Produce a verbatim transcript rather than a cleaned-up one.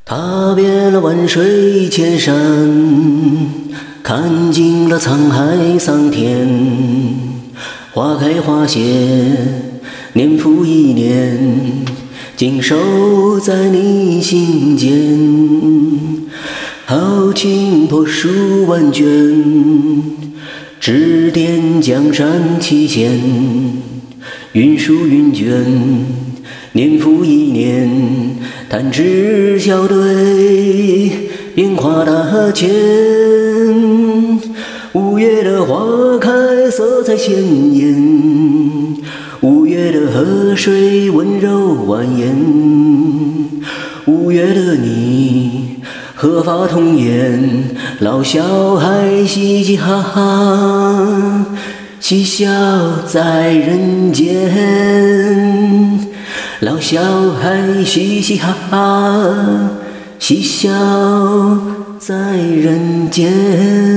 踏遍了万水千山，看尽了沧海桑田。花开花谢，年复一年，紧守在你心间。豪情破书万卷，指点江山七险。云舒云卷，年复一年，弹指笑对变化大千。五月的花开色彩鲜艳，五月的河水温柔蜿蜒，五月的你鹤发童颜，老小孩嘻嘻哈哈，嬉笑在人间。老小孩嘻嘻哈哈，嬉笑在人间。